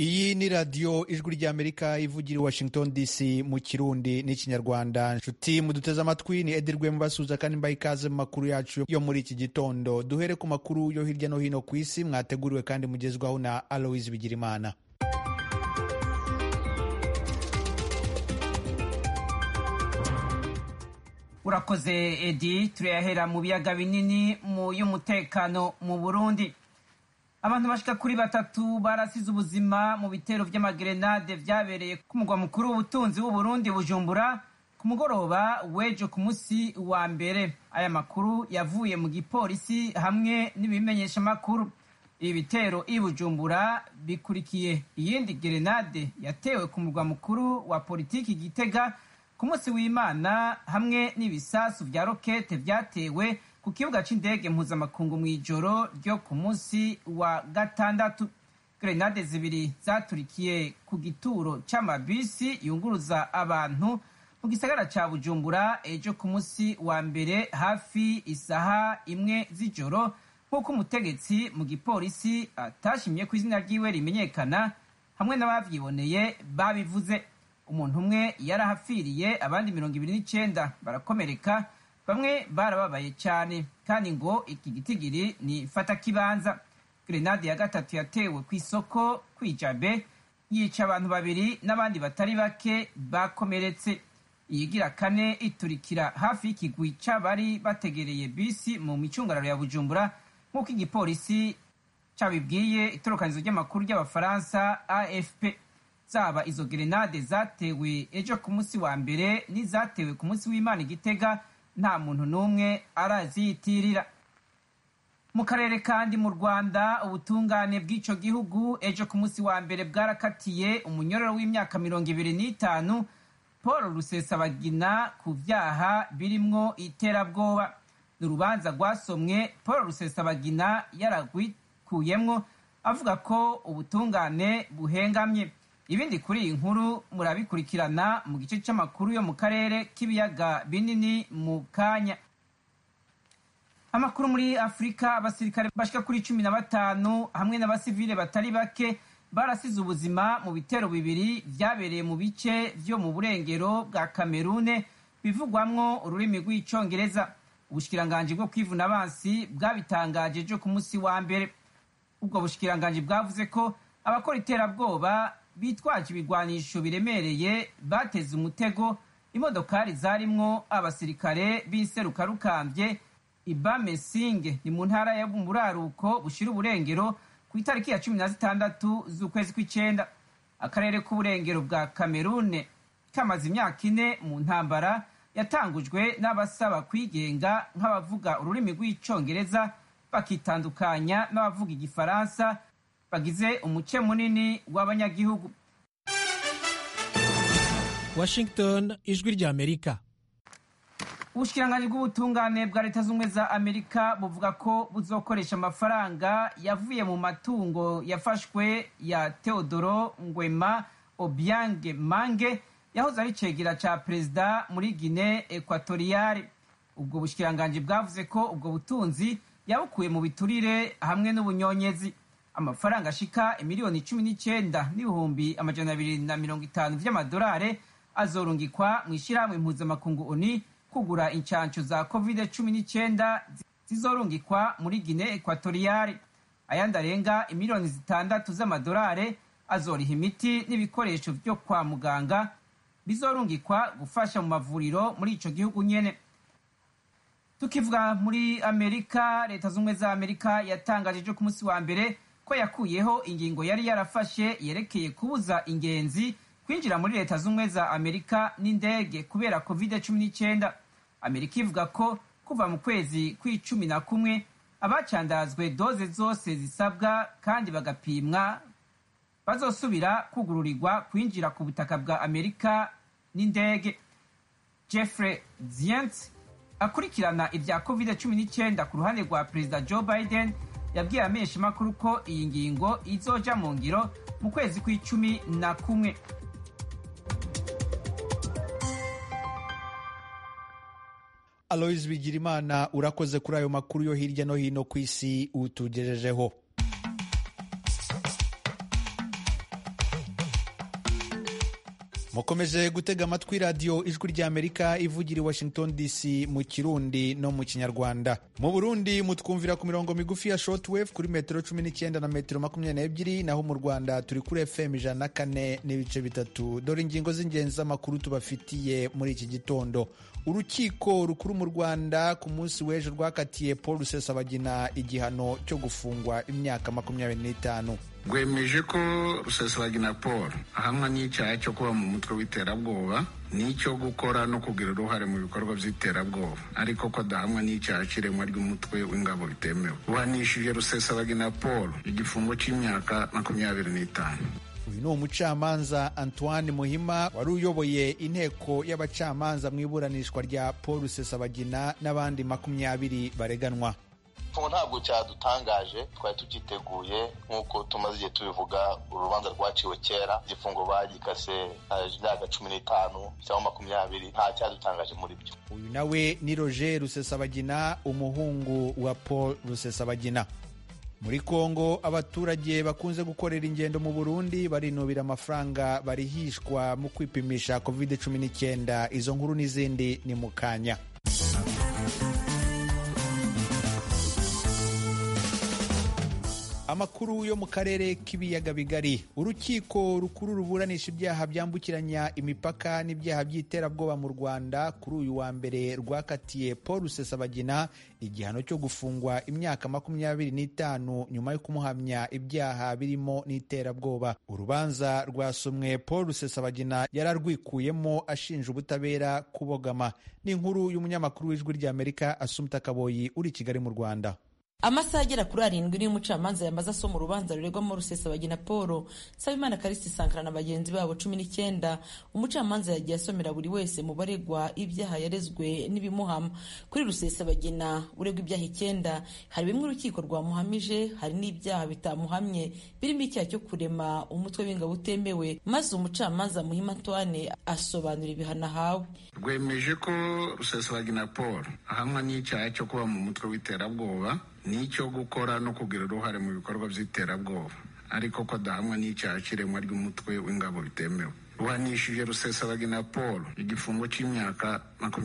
iyi ni radiyo ijwi ry'amerika ivugira i Washington DC mu kirundi n'ikinyarwanda. Nshuti muduteze amatwi, ni Edirwe mubasuhuza kandi mbaha ikaze mu makuru yacu yo muri iki gitondo. Duhere ku makuru yo hirya no hino ku isi mwateguriwe kandi mugezwaho na Aloise Bigirimana. Urakoze Edi. Turayahera mu biyaga binini y'umutekano mu Burundi. Abantu bashika kuri 3 barasize ubuzima mu bitero vy'amagrenade vyabereye ku mugwa mukuru w'ubutunzi w'u Burundi Bujumbura ku mugoroba w'ejo ku musi wa mbere. Aya makuru yavuye mu gipolisi hamwe n'ibimenyesha makuru. Ibi bitero i Bujumbura bikurikiye iyindi grenade yatewe ku mugwa mukuru wa politiki Gitega ku musi w'Imana, hamwe n'ibisasu vya rokete vyatewe ku kibuga c'indege mpuzamakungu mw'ijoro ryo ku musi wa gatandatu. Grenade zibiri zaturikiye ku gituro c'amabisi yunguruza abantu mu gisagara ca Bujumbura ejo ku musi wa mbere hafi isaha 1 z'ijoro, nk'uko umutegetsi mu gipolisi atashimye ku izina ryiwe rimenyekana hamwe n'abavyiboneye babivuze. Umuntu umwe yarahapfiriye, abandi 29 barakomereka, bamwe barababaye cyane, kandi ngo iki gitigiri ni fata kibanza. Grenade ya gatatu yatewe ku isoko kwijabe yica abantu 2 n'abandi batari bake bakomeretse. Iyigira kane iturikira hafi y'ikigwi c'abari bategereye bisi mu micungararo ya Bujumbura, nk'uko igipolisi cabibwiye itorokanizo ry'amakuru ry'abafaransa AFP. Zaba izo grenade zatewe ejo ku musi wa mbere n'izatewe ku musi w'Imana Gitega, nta muntu n'umwe araziyitirira. Mu karere kandi mu Rwanda, ubutungane bw'ico gihugu ejo ku musi wa mbere bwarakatiye umunyororo w'imyaka 25 Paul Rusesabagina ku vyaha birimwo iterabwoba. N'urubanza rwasomwe Paul Rusesabagina yaragwikuyemwo avuga ko ubutungane buhengamye. Ibindi kuri iyi nkuru murabikurikirana mu gice c'amakuru yo mu karere k'ibiyaga binini mu kanya. Amakuru muri Afrika, abasirikare bashika kuri 15 hamwe n'abasivile batari bake barasize ubuzima mu bitero bibiri vyabereye mu bice vyo mu burengero bwa Kamerune bivugwamwo ururimi rw'icongereza. Ubushikiranganji bwo kwivuna abansi bwabitangaje ejo ku musi wa mbere. Ubwo bushikiranganji bwavuze ko abakora iterabwoba bitwaje ibigwanisho biremereye bateze umutego imodokari zarimwo abasirikare b'inserukarukambye Ibamesinge, ni mu ntara ya Buraruko bushira uburengero, ku itariki ya 16 z'ukwezi kw'icenda. Akarere k'uburengero bwa Kamerune kamaze imyaka 4 mu ntambara yatangujwe n'abasaba kwigenga nk'abavuga ururimi rw'icongereza bakitandukanya n'abavuga igifaransa bagize umuce munini w'abanyagihugu. Washington, ijwi rya Amerika. Ubushikiranganji bw'ubutungane bwa Leta Zunze za Amerika buvuga ko buzokoresha amafaranga yavuye mu matungo yafashwe ya Teodoro Ngwema Obiang Mange yahoze ari cegera ca perezida muri Guinea Equatoriale. Ubwo bushikiranganji bwavuze ko ubwo butunzi yabukuye mu biturire hamwe n'ubunyonyezi. Amafaranga ashika miliyoni 19,250 vy'amadolari azorungikwa mu ishirahamwe mpuzamakungu ONU kugura incanco za COVID-19 zizorungikwa muri Guinea Equatoriale. Ayandi arenga miliyoni 6 z'amadolari azoriha imiti n'ibikoresho vyo kwa muganga bizorungikwa gufasha mu mavuriro muri ico gihugu nyene. Tukivuga muri Amerika, Leta Zunze za Amerika yatangaje ejo ku musi wa mbere ko yakuyeho ingingo yari yarafashe yerekeye kubuza ingenzi kwinjira muri Leta Zunze za Amerika n'indege kubera COVID-19. Amerika ivuga ko kuva mu kwezi kw'icumi abacandazwe doze zose zisabwa kandi bagapimwa bazosubira kugururirwa kwinjira ku butaka bwa Amerika n'indege. Jeffrey Zients akurikirana ibya COVID-19 ku ruhande rwa Perezida Joe Biden yabwiye ameshamakuru ko iyi ngingo izoja mu ngiro mu kwezi kw'icumi. Aloise Bigirimana, urakoze kuri ayo makuru yo hirya no hino ku isi utugejejeho. mukomeje gutega amatwi radiyo ijwi ry'Amerika ivugira i Washington DC mu Kirundi no mu Kinyarwanda. Mu Burundi mutwumvira ku mirongo migufi ya shortwave kuri metero 19 na metero 22, naho mu Rwanda turi kuri FM 104.3. Dore ingingo z'ingenzi z'amakuru tubafitiye muri iki gitondo. Urukiko rukuru mu Rwanda ku munsi w'ejo rwakatiye Paul Rusesabagina igihano cyo gufungwa imyaka 25. Rwemeje ko Rusesabagina Paul ahamwa n'icyaha cyo kuba mu mutwe w'iterabwoba n'icyo gukora no kugira uruhare mu bikorwa by'iterabwoba, ariko ko adahamwa n'icyaha cy'iremwa ry'umutwe w'ingabo bitemewe. Uhanishije Rusesabagina Paul igifungo cy'imyaka 25. Uyu ni umucamanza Antoine Muhima wari uyoboye inteko y'abacamanza mu iburanishwa rya Paul Rusesabagina n'abandi 20 bareganwa. Ntabwo cyadutangaje, twari tukiteguye nk'uko tumaze igihe tubivuga. Urubanza rwaciwe kera, igifungo bagikase imyaka 15 cyangwa 20, nta cyadutangaje muri byo. Uyu nawe ni Roger Rusesabagina, umuhungu wa Paul Rusesabagina. Muri Kongo, abaturage bakunze gukorera ingendo mu Burundi barinubira amafaranga barihishwa mu kwipimisha COVID-19. Izo nkuru n'izindi ni mu kanya. Amakuru yo mu karere k'ibiyaga bigari. Urukiko rukuru ruburanisha ibyaha byambukiranya imipaka n'ibyaha by'iterabwoba mu Rwanda kuri uyu wa mbere rwakatiye Paul Rusesabagina igihano cyo gufungwa imyaka 25 nyuma yo kumuhamya ibyaha birimo n'iterabwoba. Urubanza rwasomwe Paul Rusesabagina yararwikuyemo ashinja ubutabera kubogama. Ni inkuru y'umunyamakuru w'Ijwi ry'Amerika Assumpta Kaboyi uri Kigali mu Rwanda. Amasaha agera kuri 7 niyo umucamanza yamaze asoma urubanza ruregwamo Rusesabagina Paul, Nsabimana Callixte Sankara na bagenzi babo 19. Umucamanza yagiye asomera buri wese mu baregwa ibyaha yarezwe n'ibimuhama. Kuri Rusesabagina uregwa ibyaha 9, hari bimwe urukiko rwamuhamije, hari n'ibyaha bitamuhamye birimo icyaha cyo kurema umutwe w'ingabo utemewe. Maze umucamanza Muhima Antoine asobanura ibihano ahawe. Rwemeje ko Rusesabagina Paul ahamwa n'icyaha cyo kuba mu mutwe w'iterabwoba n'icyo gukora no kugira uruhare mu bikorwa by'iterabwoba, ariko ko adahamwa n'icyaha cy'iremwa ry'umutwe w'ingabo bitemewe. Uhanishije Rusesabagina Paul igifungo cy'imyaka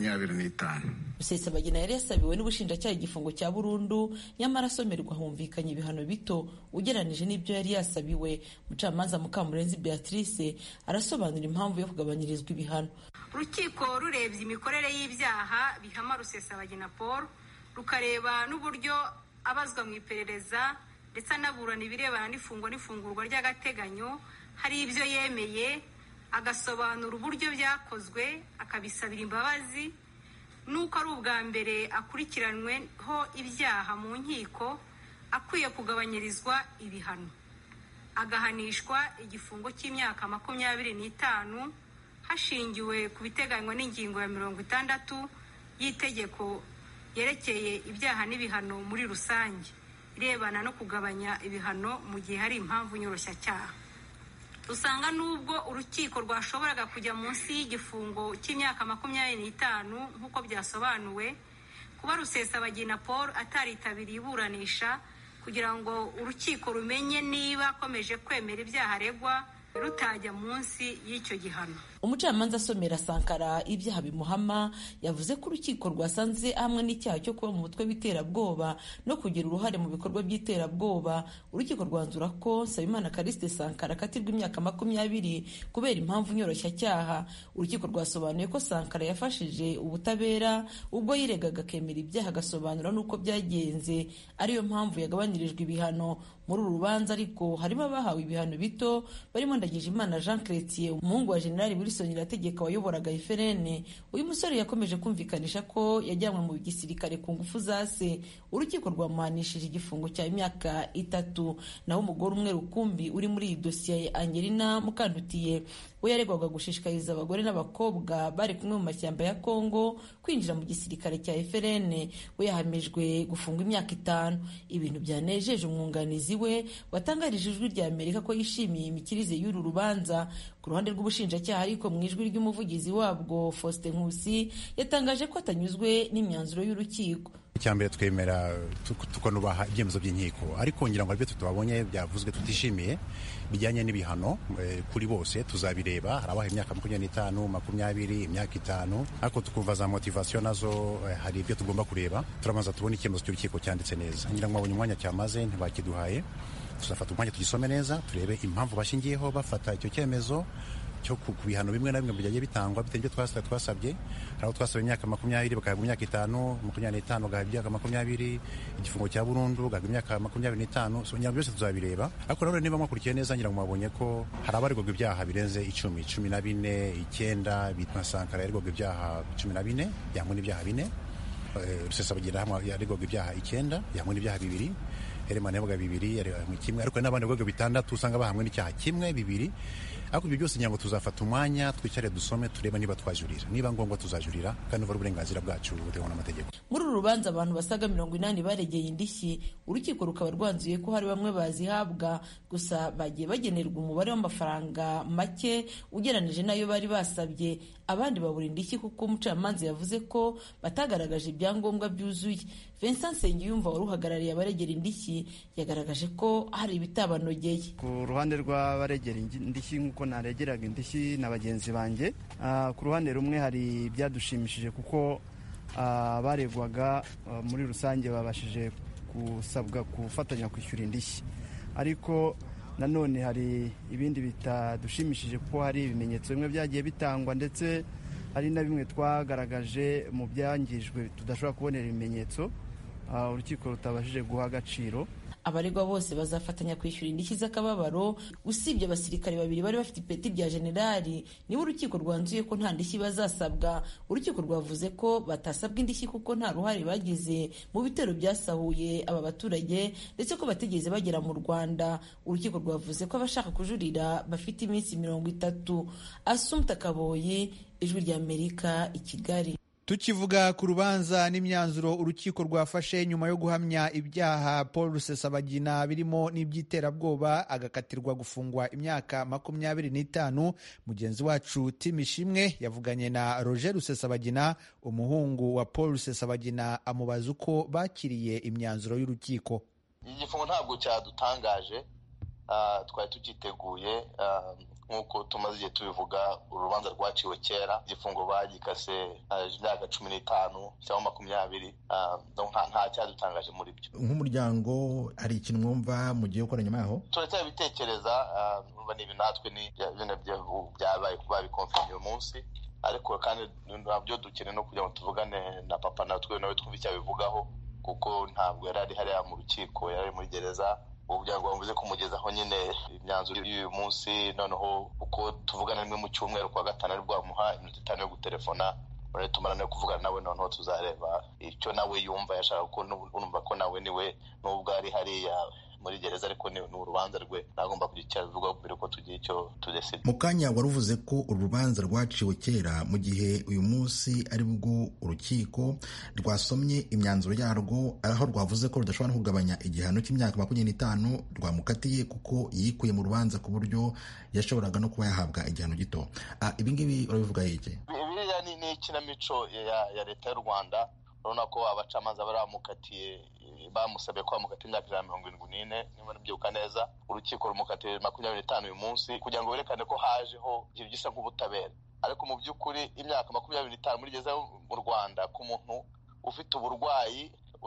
25. Rusesabagina yari yasabiwe n'ubushinjacyaha igifungo cya burundu, nyamara asomerwa humvikanye ibihano bito ugeranije n'ibyo yari yasabiwe. Mucamanza Mukamurenzi Beatrice arasobanura impamvu yo kugabanyirizwa ibihano. Urukiko rurebye imikorere y'ibyaha bihama Rusesabagina Paul, rukareba n'uburyo abazwa mu iperereza ndetse anaburana ibirebana n'ifungurwa ry'agateganyo, hari ibyo yemeye, agasobanura uburyo byakozwe, akabisabira imbabazi, nuko ari ubwa mbere akurikiranweho ibyaha mu nkiko, akwiye kugabanyirizwa ibihano, agahanishwa igifungo cy'imyaka 25 hashingiwe ku biteganywa n'ingingo ya 60 y'itegeko yerekeye ibyaha n'ibihano muri rusange, irebana no kugabanya ibihano mu gihe hari impamvu nyoroshyacyaha. Usanga nubwo urukiko rwashoboraga kujya munsi y'igifungo cy'imyaka 25 nk'uko byasobanuwe, kuba Rusesabagina Paul ataritabiriye iburanisha kugira ngo urukiko rumenye niba akomeje kwemera ibyaha aregwa, rutajya munsi y'icyo gihano. Umucamanza asomera Sankara ibyaha bimuhama yavuze ko urukiko rwasanze hamwe n'icyaha cyo kuba mu mutwe w'iterabwoba no kugira uruhare mu bikorwa by'iterabwoba. Urukiko rwanzura ko Nsabimana Callixte Sankara akatirwa imyaka 20 kubera impamvu nyoroshyacyaha. Urukiko rwasobanuye ko Sankara yafashije ubutabera ubwo yiregaga akemera ibyaha, agasobanura n'uko byagenze, ariyo mpamvu yagabanyirijwe ibihano. Muri uru rubanza ariko harimo abahawe ibihano bito barimo Ndagijimana Jean Chrétien, umuhungu wa General Wilson Irategeka wayoboraga FRN. Uyu musore yakomeje kumvikanisha ko yajyanywe mu gisirikare ku ngufu za se. Urukiko rwamuhanishije igifungo cya imyaka 3. Naho umugore umwe rukumbi uri muri iyi dosiye Angelina Mukandutiye we yaregwaga gushishikariza abagore n'abakobwa bari kumwe mu mashyamba ya Kongo kwinjira mu gisirikare cya FRN. We yahamijwe gufungwa imyaka 5. Ibintu byanejeje umwunganizi we watangarije Ijwi ry'Amerika ko yishimiye imikirize y'uru rubanza. Ku ruhande rw'ubushinjacyaha ariko mu ijwi ry'umuvugizi wabwo Faustin Nkusi yatangaje ko atanyuzwe n'imyanzuro y'urukiko. icyambere twemera tukanubaha ibyemezo by'inkiko, ariko ngira ngo ibyo tutabonye byavuzwe tutishimiye bijyanye n'ibihano kuri bose tuzabireba. Hari abaha imyaka 25, 20, imyaka 5, ariko tukumva za motivation nazo hari ibyo tugomba kureba. Turabanza tubona icyemezo cy'urukiko cyanditse neza. Ngira ngo abonye umwanya cyamaze ntibakiduhaye, tuzafata umwanya tugisome neza turebe impamvu bashingiyeho bafata icyo cyemezo cyo ku bihano bimwe na bimwe byagiye bitangwa bitewe n'ibyo twasabye. Hari aho twasabye imyaka 20 bakahabwa imyaka 5, 25 bagahabwa imyaka 20, igifungo cya burundu bagahabwa imyaka 25. So nyabyo byose tuzabireba, ariko rero niba mwakurikiye neza ngira ngo mwabonye ko hari abaregwaga ibyaha birenze 10, 14, 9 bitwa Sankara yaregwaga ibyaha 14 yangwa n'ibyaha 4, Rusesabagina yaregwaga ibyaha 9 yangwa n'ibyaha 2, Herman yaregwaga 2 yaregwaga kimwe, ariko n'abandi baregwaga 6 usanga bahamwe n'icyaha kimwe 2. Ariko ibyo byose nyango tuzafata umwanya twicare dusome tureba niba twajurira, niba ngombwa tuzajurira kandi uva uburenganzira bwacu butewe n'amategeko. Muri uru rubanza abantu basaga 80 baregeye indishyi, urukiko rukaba rwanzuye ko hari bamwe bazihabwa gusa bagiye bagenerwa umubare w'amafaranga make ugereranije nayo bari basabye. Abandi babura indishyi kuko umucamanza yavuze ko batagaragaje ibyangombwa byuzuye. Vincent Nsengiyumva wari uhagarariye abaregera indishyi yagaragaje ko hari ibitabanogeye. Ku ruhande rw'abaregera indishyi nk'uko naregeraga indishyi na bagenzi banjye, ku ruhande rumwe hari ibyadushimishije kuko baregwaga muri rusange babashije gusabwa gufatanya kwishyura indishyi, ariko nanone hari ibindi bitadushimishije kuko hari ibimenyetso bimwe byagiye bitangwa ndetse hari na bimwe twagaragaje mu byangijwe tudashobora kubonera ibimenyetso urukiko rutabashije guha agaciro. Abaregwa bose bazafatanya kwishyura indishyi z'akababaro, usibye abasirikare 2 bari bafite ipeti rya generali nibo urukiko rwanzuye ko nta ndishyi bazasabwa. Urukiko rwavuze ko batasabwa indishyi kuko nta ruhare bagize mu bitero byasahuye aba baturage ndetse ko batigeze bagera mu Rwanda. Urukiko rwavuze ko abashaka kujurira bafite iminsi 30. Assumpta Kaboyi, Ijwi ry'Amerika, i Kigali. Tukivuga ku rubanza n'imyanzuro urukiko rwafashe nyuma yo guhamya ibyaha Paul Rusesabagina birimo n'iby'iterabwoba agakatirwa gufungwa imyaka 25, mugenzi wacu Tim Ishimwe yavuganye na Roger Rusesabagina, umuhungu wa Paul Rusesabagina, amubaza uko bakiriye imyanzuro y'urukiko. Igifungo ntabwo cyadutangaje, twari tukiteguye nk'uko tumaze igihe tubivuga. Urubanza rwaciwe kera, igifungo bagikase imyaka 15 cyangwa 20, nta cyadutangaje muri byo. Nk'umuryango hari ikintu mwumva mugiye gukora nyuma yaho? Turacyabitekereza, numva ni natwe ni byabaye kuba bikonfirme uyu munsi, ariko kandi nabyo dukeneye no kugira ngo tuvugane na papa natwe nawe twumve icyo abivugaho, kuko ntabwo yari ari hariya mu rukiko, yari muri gereza. Uburyo bambuze kumugezaho nyine imyanzuro y'uyu munsi, noneho uko tuvugana rimwe mu cyumweru kwa gatanu ari bwamuha iminota 5 yo gutelefona, none tumarana kuvugana nawe, noneho tuzareba icyo nawe yumva yashaka, ko urumva ko nawe niwe nubwo ari hariya muri gereza ariko ni urubanza rwe, nagomba kugira bivuga mbere ko tugiye icyo tudeside. Mu kanya waruvuze ko urubanza rwaciwe kera, mu gihe uyu munsi ari bwo urukiko rwasomye imyanzuro yarwo, aho rwavuze ko rudashobora no kugabanya igihano cy'imyaka 25 rwamukatiye kuko yikuye mu rubanza ku buryo yashoboraga no kuba yahabwa igihano gito. Ibi ngibi urabivuga iki? Biriya ni ikinamico ya leta y'u Rwanda. Urabona ko abacamanza baramukatiye, bamusabye ko bamukatiye imyaka 74, niba nibyibuka neza. Urukiko rumukatiye 25 uyu munsi kugira ngo berekane ko hajeho ikintu gisa nk'ubutabera, ariko mu by'ukuri imyaka 25 muri gereza mu Rwanda ku muntu ufite uburwayi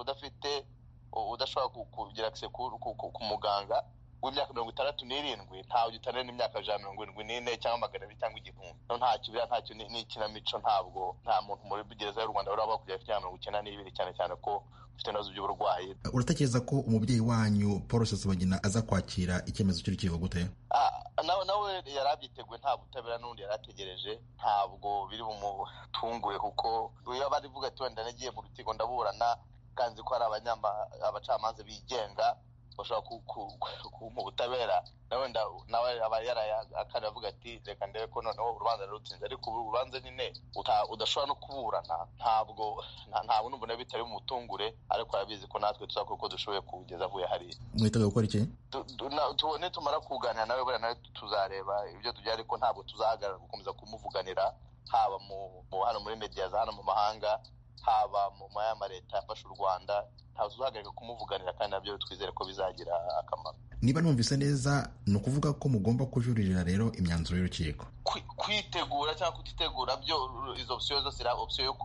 udashobora kugira access ku muganga w'imyaka 67 ntawe gitanira n'imyaka 174 cyangwa 200 cyangwa 1000. Ntacyo ni ikinamico. Ntabwo nta muntu muri gereza y'u Rwanda uraba kujya afite 92 cyane ko ufite ibibazo by'uburwayi. Uratekereza ko umubyeyi wanyu Paul Rusesabagina aza kwakira icyemezo cy'urukiko gute? Nawe yarabyiteguye, nta butabera n'undi yarategereje, ntabwo biri bumutunguye kuko iyo barivuga ati wenda nagiye mu rukiko ndaburana kandi ko ari abacamanza bigenga bashobora mu butabera, nawe aba akana avuga ati reka ndebe ko noneho urubanza rurutsinze, ariko urubanza nyine udashobora no kuburana, ntabwo n'umbona bitari umutungure, ariko arabizi ko natwe tuzakora uko dushoboye kugeza avuye hariya. Mwiteguye gukora iki? Tubone tumara kuganira nawe buriya nawe tuzareba ibyo tugira, ariko ntabwo tuzahagarara gukomeza kumuvuganira haba hano muri media za hano mu mahanga haba mu mayama leta yafashe u Rwanda ntazuhagarika kumuvuganira, kandi nabyo twizere ko bizagira akamaro. Niba numvise neza ni ukuvuga ko mugomba kujuririra rero imyanzuro y'urukiko. Kwitegura cyangwa kutitegura byo izo opsiyo zose ira opsiyo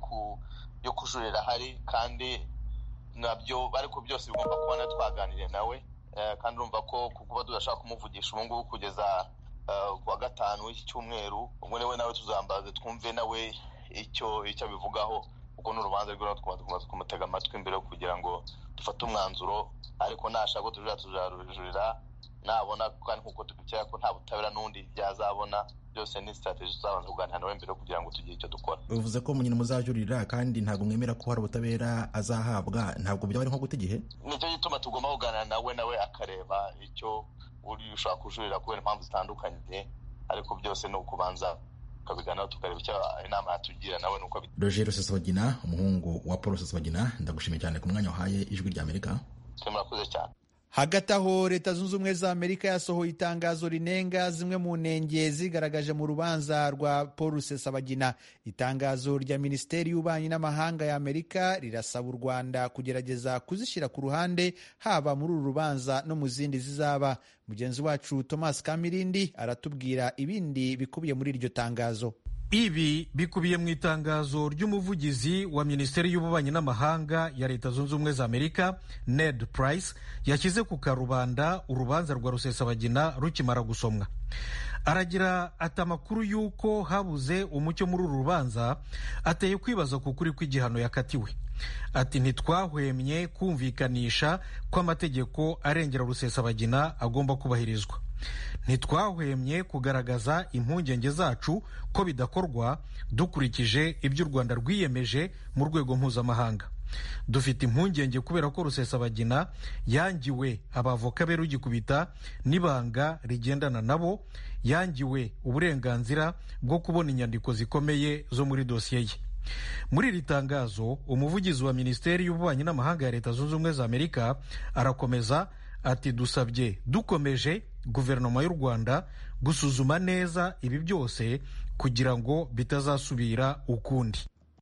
yo kujurira hari, kandi nabyo ariko byose bigomba kubona twaganiriye nawe, kandi urumva ko kuba tudashaka kumuvugisha ubu ngubu kugeza kuwa gatanu w'iki cyumweru, ubwo niwe nawe tuzambaze twumve nawe icyo bivugaho, kuko n'urubanza rwe tumaze kumutega amatwi mbere kugira ngo dufate umwanzuro, ariko nashaka ko tuzarujurira nabona, kandi nkuko tubikeka ko nta butabera n'undi byazabona, byose ni strategy tuzabanza kuganira nawe mbere kugira ngo tugire icyo dukora. Bivuze ko nyine muzajurira kandi ntabwo mwemera ko hari ubutabera azahabwa, ntabwo byaba ari nko guta igihe? Nicyo gituma tugomba kuganira nawe akareba icyo uri ushaka kujurira kubera impamvu zitandukanye, ariko byose ni ukubanza tukabiganiraho tukareba icyo inama yatugira nawe nuko. Roger Rusesabagina, umuhungu wa Paul Rusesabagina, ndagushimiye cyane ku mwanya wahaye Ijwi ry'Amerika. Murakoze cyane. Hagati aho Leta Zunze Ubumwe za Amerika yasohoye itangazo rinenga zimwe mu ntenge zigaragaje mu rubanza rwa Paul Rusesabagina. Itangazo rya Minisiteri y'Ububanyi n'Amahanga ya Amerika rirasaba u Rwanda kugerageza kuzishyira ku ruhande, haba muri uru rubanza no mu zindi zizaba. Mugenzi wacu Thomas Kamirindi aratubwira ibindi bikubiye muri iryo tangazo. Ibi bikubiye mu itangazo ry'umuvugizi wa Minisiteri y'Ububanyi n'Amahanga ya Leta Zunze Ubumwe za Amerika, Ned Price, yashyize ku karubanda urubanza rwa Rusesabagina rukimara gusomwa. Aragira ati amakuru y'uko habuze umucyo muri uru rubanza ateye kwibaza ku kuri kw'igihano yakatiwe. Ati ntitwahwemye kumvikanisha ko amategeko arengera Rusesabagina agomba kubahirizwa. Ntitwahwemye kugaragaza impungenge zacu ko bidakorwa dukurikije ibyo u Rwanda rwiyemeje mu rwego mpuzamahanga. Dufite impungenge kubera ko Rusesabagina yangiwe abavoka be rugikubita n'ibanga rigendana nabo, yangiwe uburenganzira bwo kubona inyandiko zikomeye zo muri dosiye ye. Muri iri tangazo, umuvugizi wa Minisiteri y'Ububanyi n'Amahanga ya Leta Zunze Ubumwe za Amerika arakomeza ati dusabye dukomeje guverinoma y'u Rwanda gusuzuma neza ibi byose kugira ngo bitazasubira ukundi.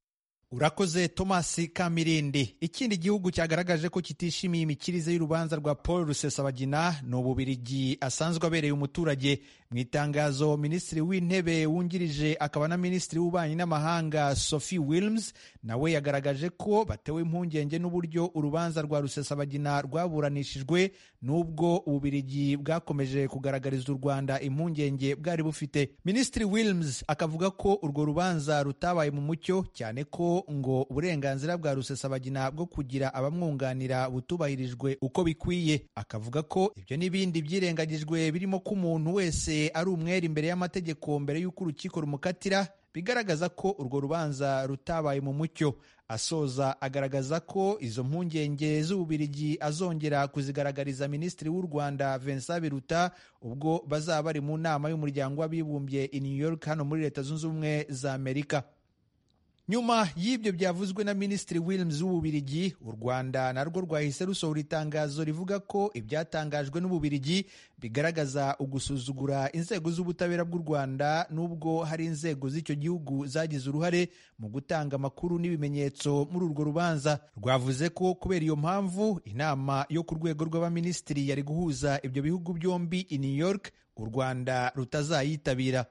Urakoze Thomas Kamirindi. Ikindi gihugu cyagaragaje ko kitishimiye imikirize y'urubanza rwa Paul Rusesabagina ni Ububiligi asanzwe abereye umuturage. Mu itangazo, Minisitiri w'Intebe wungirije akaba na Minisitiri w'Ububanyi n'Amahanga Sophie Wilms nawe yagaragaje ko batewe impungenge n'uburyo urubanza rwa Rusesabagina rwaburanishijwe, nubwo Ububiligi bwakomeje kugaragariza u Rwanda impungenge bwari bufite. Minisitiri Wilms akavuga ko urwo rubanza rutabaye mu mucyo, cyane ko ngo uburenganzira bwa Rusesabagina bwo kugira abamwunganira butubahirijwe uko bikwiye. Akavuga ko ibyo n'ibindi byirengagijwe birimo ko umuntu wese ari umwere imbere y'amategeko mbere y'uko urukiko rumukatira, bigaragaza ko urwo rubanza rutabaye mu mucyo. Asoza agaragaza ko izo mpungenge z'Ububiligi azongera kuzigaragariza Minisitiri w'u Rwanda Vincent Biruta ubwo bazaba bari mu nama y'Umuryango w'Abibumbye i New York hano muri Leta Zunze Ubumwe za Amerika. Nyuma y'ibyo byavuzwe na Minisitiri Wilms w'Ububiligi, u Rwanda narwo rwahise rusohora itangazo rivuga ko ibyatangajwe n'Ububiligi bigaragaza ugusuzugura inzego z'ubutabera bw'u Rwanda, nubwo hari inzego z'icyo gihugu zagize uruhare mu gutanga amakuru n'ibimenyetso muri urwo rubanza. Rwavuze ko kubera iyo mpamvu inama yo ku rwego rw'abaminisitiri yari guhuza ibyo bihugu byombi i New York, u Rwanda rutazayitabira.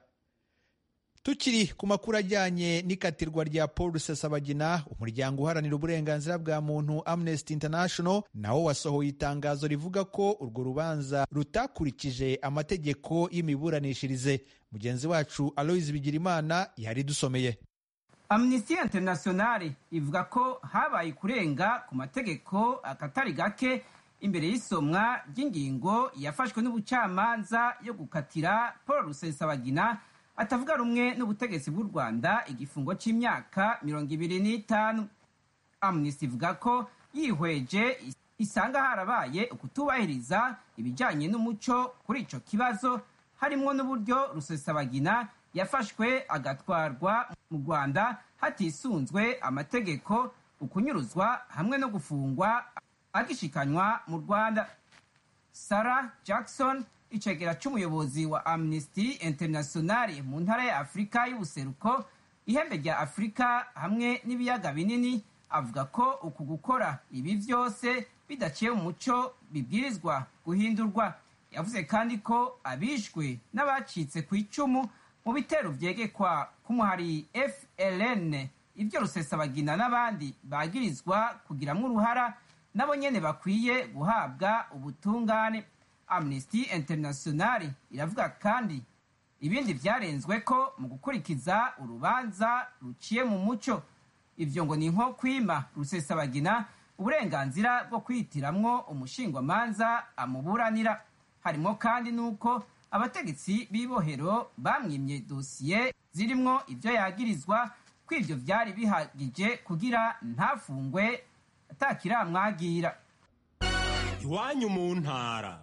Tukiri ku makuru ajyanye n'ikatirwa rya Paul Rusesabagina, umuryango uharanira uburenganzira bwa muntu Amnesty International nawo wasohoye itangazo rivuga ko urwo rubanza rutakurikije amategeko y'imiburanishirize. Mugenzi wacu Aloys Bigirimana yari dusomeye. Amnesty International ivuga ko habaye kurenga ku mategeko akatari gake imbere y'isomwa ry'ingingo yafashwe n'ubucamanza yo gukatira Paul Rusesabagina atavuga rumwe n'ubutegetsi bw'u Rwanda igifungo cy'imyaka 25. Amnesty ivuga ko yihweje isanga harabaye ukutubahiriza ibijyanye n'umuco kuri ico kibazo, harimo n'uburyo Rusesabagina yafashwe agatwarwa mu Rwanda hatisunzwe amategeko, ukunyuruzwa hamwe no gufungwa agishikanywa mu Rwanda. Sarah Jackson, icegera cy'umuyobozi wa Amnesty International mu ntara ya Afurika y'ubuseruko, ihembe rya Afurika hamwe n'ibiyaga binini, avuga ko uku gukora ibi vyose bidaciye mu muco bibwirizwa guhindurwa. Yavuze kandi ko abishwe n'abacitse ku icumu mu bitero vyegekwa k'umuhari FLN ibyo Rusesabagina n'abandi bagirizwa kugiramwo uruhara nabo nyene bakwiye guhabwa ubutungane. Amnesty International iravuga kandi ibindi vyarenzwe ko mu gukurikiza urubanza ruciye mu muco. Ivyo ngo ni nko kwima Rusesabagina uburenganzira bwo kwitiramwo umushingwamanza amuburanira. Harimo kandi nuko abategetsi b'ibohero bamwimye dosiye zirimwo ivyo yagirizwa ko ivyo vyari bihagije kugira ntafungwe atakiramwagira. Iwanyu mu ntara.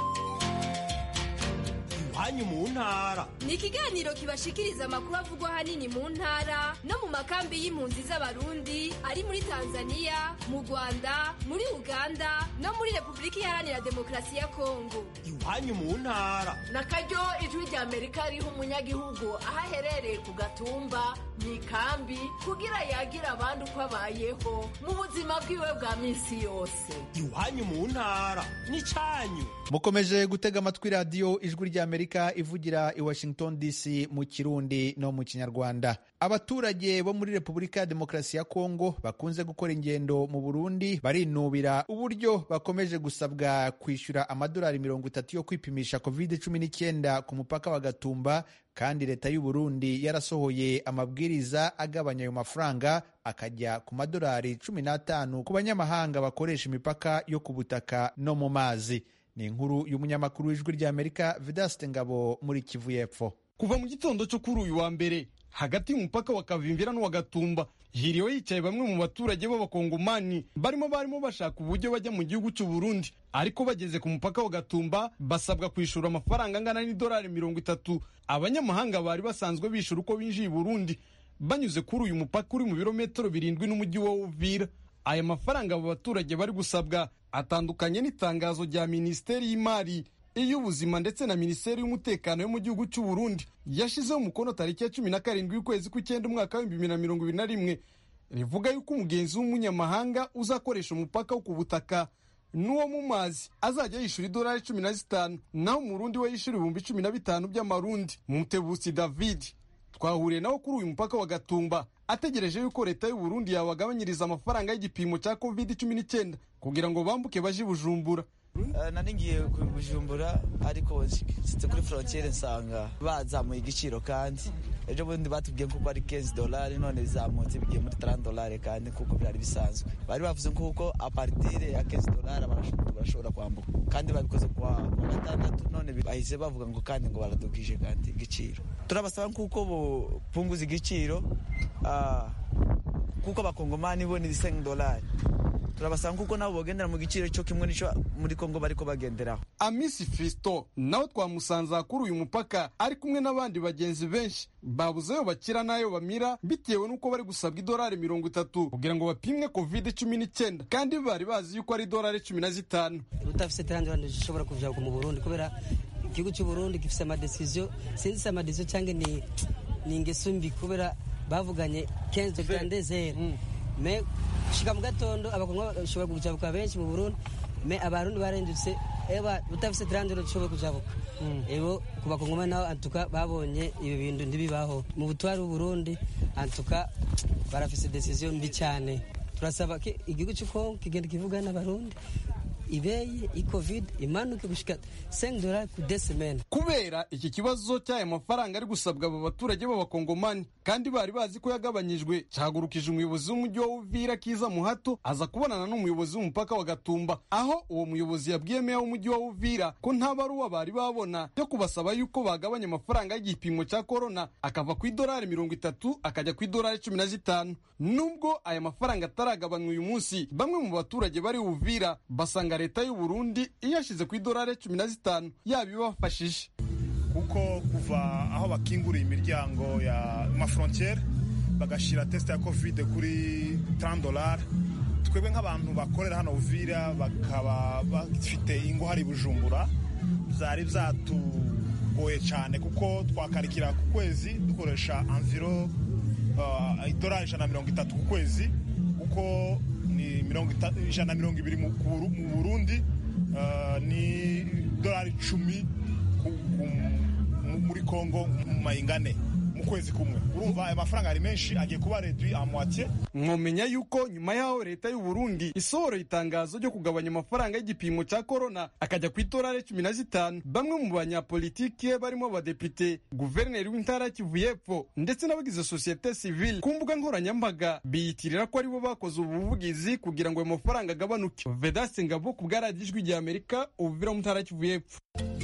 Iwanyu mu ntara ni ikiganiro kibashikiriza amakuru avugwa ahanini mu ntara no mu makambi y'impunzi z'abarundi ari muri Tanzania, mu Rwanda, muri Uganda no muri Repubulika Iharanira Demokarasi ya Kongo. Iwanyu mu ntara nakaryo ijwi rya Amerika riha umunyagihugu aho aherereye ku gatumba mu ikambi kugira yagira abandi uko abayeho mu buzima bwiwe bwa minsi yose. Iwanyu mu ntara n'icanyu. Mukomeje gutega amatwi radiyo ijwi rya Amerika ivugira i Washington DC mu Kirundi no mu Kinyarwanda. Abaturage bo muri Repubulika ya Demokarasi ya Kongo bakunze gukora ingendo mu Burundi barinubira uburyo bakomeje gusabwa kwishyura amadolari 30 yo kwipimisha COVID-19 ku mupaka wa Gatumba, kandi leta y'u Burundi yarasohoye amabwiriza agabanya ayo mafaranga akajya ku madolari 15 ku banyamahanga bakoresha imipaka yo ku butaka no mu mazi. Ni inkuru y'umunyamakuru w'ijwi rya Amerika Vedaste Ngabo muri Kivu y'Epfo. Kuva mu gitondo cyo kuri uyu wa mbere hagati y'umupaka wa Kavimvira n'uwa Gatumba hiriwe yicaye bamwe mu baturage b'abakongomani barimo bashaka uburyo bajya mu gihugu cy'u Burundi, ariko bageze ku mupaka wa Gatumba basabwa kwishura amafaranga angana n'idolari 30 abanyamahanga bari basanzwe bishura uko binjiye i Burundi banyuze kuri uyu mupaka uri mu birometero 7 n'umujyi wa Uvira. Aya mafaranga abo baturage bari gusabwa atandukanye n'itangazo rya Minisiteri y'Imari, iy'Ubuzima ndetse na Minisiteri y'Umutekano yo mu gihugu cy'u Burundi yashizeho umukono tariki ya 17 y'ukwezi kw'icyenda umwaka wa 2021 rivuga yuko umugenzi w'umunyamahanga uzakoresha umupaka wo ku butaka n'uwo mu mazi azajya yishura idolari 15, naho Umurundi we yishura 15,000 by'amarundi. Mutebutsi David twahuriye nawe kuri uyu mupaka wa Gatumba ategereje yuko leta y'u Burundi yabagabanyiriza amafaranga y'igipimo cya COVID-19 kugira ngo bambuke baje Bujumbura. Nari ngiye ku Bujumbura ariko site kuri frontiere nsanga bazamuye igiciro, kandi ejo bundi batubwiye ko ari $15 none bizamutse bigiye muri $30 kandi kuko byari bisanzwe. Bari bavuze ko a partir ya $15 barashobora kwambuka, kandi babikoze kwa gatandatu none bahise bavuga ngo kandi ngo baradugije kandi igiciro. Turabasaba kuko bo punguza igiciro kuko abakongomani bo ni $5. Turabasanga kuko nabo bogendera mu giciro cyo kimwe nico muri Kongo bariko bagenderaho. Amisi Fisto nawe twamusanza kuri uyu mupaka ari kumwe n'abandi bagenzi benshi babuzeyo bakira nayo bamira bitewe nuko bari gusabwa idolari 30 kugira ngo bapimwe COVID-19, kandi bari bazi yuko ari idolari 15. Utafise $30 ushobora kuja mu Burundi kubera igihugu cy'u Burundi gifise amadecision, sinzi amadecision cyangwa ni ingeso mbi kubera bavuganye 15 me shika mu gatondo abakongo bashobora kujabuka benshi mu Burundi, me abarundi barendutse eba utafise $30 ushobora kujabuka. Ebo ku bakongoma naho antuka babonye ibi bintu ndibibaho mu butwari u Burundi, antuka barafise decision mbi cyane. Turasaba ke igihugu cy'uko kigenda kivuga n'abarundi ibeye i-COVID imanuke gushika $5 ku desemene. Kubera iki kibazo cy'aya mafaranga ari gusabwa abo baturage b'abakongomani kandi bari bazi ko yagabanyijwe, cyagurukije umuyobozi w'umujyi wa Uvira Kiza Muhato aza kubonana n'umuyobozi w'umupaka wa Gatumba, aho uwo muyobozi yabwiye meya w'umujyi wa Uvira ko nta baruwa bari babona yo kubasaba yuko bagabanya amafaranga y'igipimo cya corona akava ku idolari 30 akajya ku idolari 15. Nubwo aya mafaranga ataragabanywa uyu munsi, bamwe mu baturage bari Uvira basanga leta y'u Burundi iyashize ku idolari 15 yabibafashije, kuko kuva aho bakinguriye imiryango ya frontiere bagashira test ya COVID kuri $30, twebwe nk'abantu bakorera hano Uvira bakaba bafite ingo hari Bujumbura, byari byatugoye cyane kuko twakarikira ku kwezi dukoresha environ idolari 130 ku kwezi, uko ni 120 mu Burundi, ni idolari 10 muri Kongo mu mayingane mu kwezi kumwe. Urumva aya mafaranga ari menshi, agiye kuba réduit à moitié. Mwomenya yuko nyuma yaho leta y'u Burundi isohora itangazo ryo kugabanya amafaranga y'igipimo cya corona akajya ku idolari 15, bamwe mu banyapolitike barimo abadepite, guverineri w'intara Kivu y'Epfo ndetse n'abagize societe civile ku mbuga nkoranyambaga biyitirira ko aribo bakoze ubuvugizi kugira ngo ayo mafaranga agabanuke. Vedaste Ngabo ku bw'Radiyo Ijwi ry'Amerika, Uvira mu ntara Kivu y'Epfo.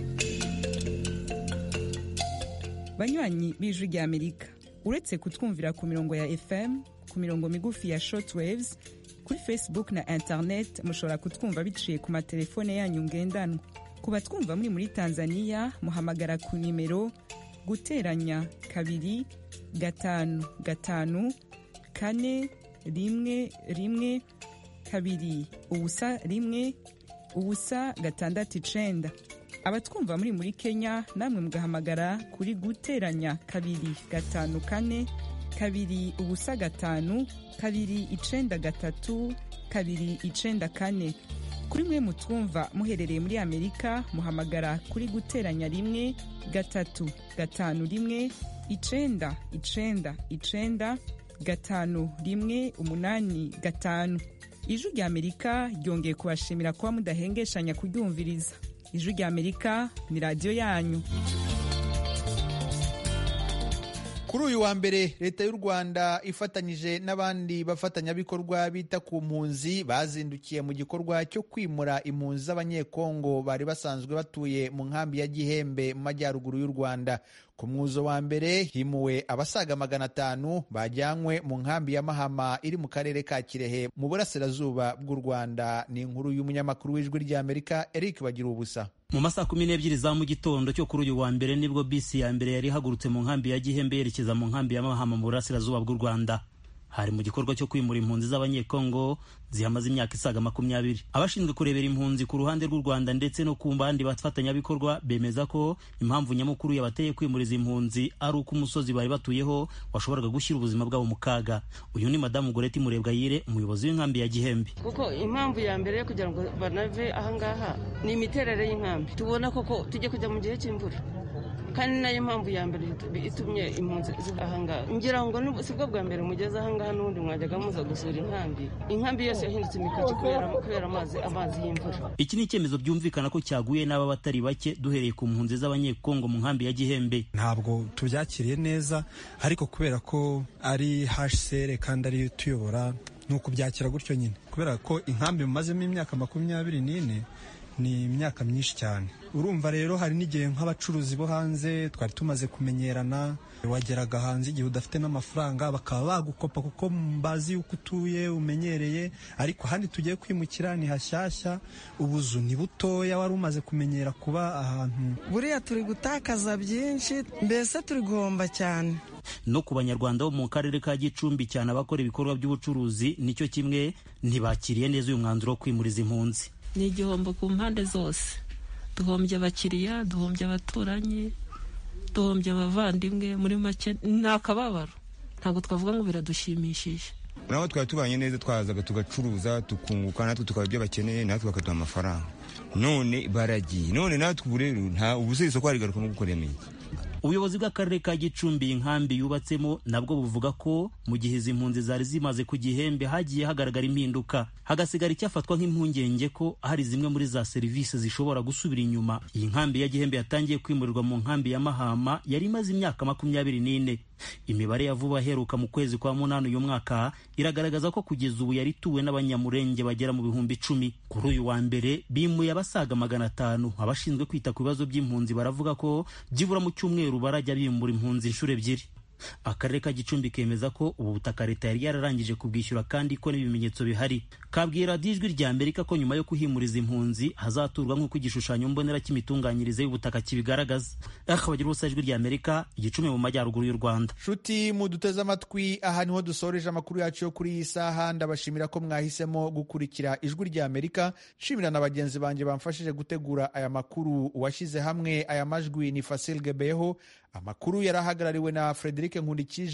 Banywanyi b'Ijwi ry'Amerika, uretse kutwumvira ku mirongo ya FM, ku mirongo migufi ya shortwaves, kuri Facebook na internet mushobora kutwumva biciye ku matelefone yanyu ngendanwa. Ku batwumva muri Tanzania muhamagara ku nimero guteranya 2 5 5 4 1 1 2 ubusa 1 ubusa 6 abatwumva muri Kenya namwe mugahamagara kuri guteranya 2 5 4 2 ubusa 5 2 9 3 2 9 kuri mwe mutwumva muherereye muri Amerika muhamagara kuri guteranya 1 3 5 1 9 9 9 5 1 8 5. Ijwi ry'Amerika ryongeye kubashimira kuba mudahengeshanya kuryumviriza. Ijwi ry'Amerika ni radiyo yanyu. Kuri uyu wa mbere leta y'u Rwanda ifatanyije n'abandi bafatanyabikorwa bita ku mpunzi bazindukiye mu gikorwa cyo kwimura impunzi z'abanyekongo bari basanzwe batuye mu nkambi ya Gihembe mu majyaruguru y'u Rwanda. Ku mwuzo wa mbere himuwe abasaga 500 bajyanywe mu nkambi ya Mahama iri mu karere ka Kirehe mu burasirazuba bw'u Rwanda. Ni inkuru y'umunyamakuru w'Ijwi ry'Amerika Eric Bagirubusa. Mu masaha 12 za mu gitondo cyo kuri uyu wa mbere nibwo bisi ya mbere yari ihagurutse mu nkambi ya Gihembe yerekeza mu nkambi ya Mahama mu burasirazuba bw'u Rwanda. Hari mu gikorwa cyo kwimura impunzi z'abanyekongo zihamaze imyaka isaga 20. Abashinzwe kurebera impunzi ku ruhande rw'u Rwanda ndetse no ku bandi bafatanyabikorwa bemeza ko impamvu nyamukuru yabateye kwimuriza impunzi ari uko umusozi bari batuyeho washoboraga gushyira ubuzima bwabo mu kaga. Uyu ni Madamu Goreti Murebwayire, umuyobozi w'inkambi ya Gihembe. Kuko impamvu ya mbere yo kugira ngo banave ahangaha ni imiterere y'inkambi. Tubona koko tujye kujya mu gihe cy'imvura, kandi nayo mpamvu ya mbere itumye impunzi ahangaha. Ngira ngo sibwo bwa mbere mugeze ahangaha, n'ubundi mwajyaga muza gusura inkambi yose yahindutse imikoki kubera amazi y'imvura. Iki ni icyemezo byumvikana ko cyaguye n'aba batari bake duhereye ku mpunzi z'abanyekongo mu nkambi ya Gihembe. Ntabwo tubyakiriye neza, ariko kubera ko ari HCR kandi ari tuyobora nuko byakira gutyo nyine, kubera ko inkambi mumazemo imyaka 24 ni imyaka myinshi cyane. Urumva rero hari n'igihe nk'abacuruzi bo hanze twari tumaze kumenyerana, wageraga hanze igihe udafite n'amafaranga bakaba bagukopa kuko mbazi yuko utuye umenyereye, ariko handi tugiye kwimukira ni hashyashya, ubuzu ni butoya, wari umaze kumenyera kuba ahantu. Buriya turi gutakaza byinshi, mbese turi guhomba cyane. No ku banyarwanda bo mu karere ka Gicumbi cyane abakora ibikorwa by'ubucuruzi nicyo kimwe, ntibakiriye neza uyu mwanzuro wo kwimuriza impunzi. Ni igihombo ku mpande zose. Duhombye abakiriya, duhombye abaturanyi, duhombye abavandimwe, muri make nta kababaro. Ntabwo twavuga ngo biradushimishije. Nabo twari tubanye neza, twazaga tugacuruza tukunguka, natwe tukaba ibyo bakeneye, natwe bakaduha amafaranga. None baragiye, none natwe ubu rero nta ubuse isoko harigaruka mu gukoremeye. Ubuyobozi bw'akarere ka Gicumbi inkambi yubatsemo nabwo buvuga ko mu gihe izi mpunzi zari zimaze ku Gihembe hagiye hagaragara impinduka, hagasigara icyafatwa nk'impungenge ko hari zimwe muri za serivisi zishobora gusubira inyuma. Iyi nkambi ya Gihembe yatangiye kwimurirwa mu nkambi ya Mahama yari imaze imyaka 24. Imibare ya vuba heruka mu kwezi kwa munani uyu mwaka iragaragaza ko kugeza ubu yari tuwe n'abanyamurenge bagera mu 10,000. Kuri uyu wa mbere bimuye abasaga 500. Abashinzwe kwita ku bibazo by'impunzi baravuga ko byibura mu cyumweru barajya bimura impunzi inshuro 2. Akarere ka Gicumbi kemeza ko ubu butaka leta yari yararangije kubwishyura kandi ko n'ibimenyetso bihari. Kabwira Ijwi ry'Amerika ko nyuma yo kuhimuriza impunzi hazaturwa nk'uko igishushanyo mbonera cy'imitunganyirize y'ubutaka kibigaragaza. Akabagira ubusa Ijwi ry'Amerika Gicumbi mu majyaruguru y'u Rwanda. Shuti muduteze amatwi, aha niho dusoreje amakuru yacu yo kuri iyi saha. Ndabashimira ko mwahisemo gukurikira Ijwi ry'Amerika. Shimira na bagenzi banjye bamfashije gutegura aya makuru. Uwashyize hamwe aya majwi ni Fasil Gebeho. Amakuru yarahagarariwe na Frederic Nkundikije.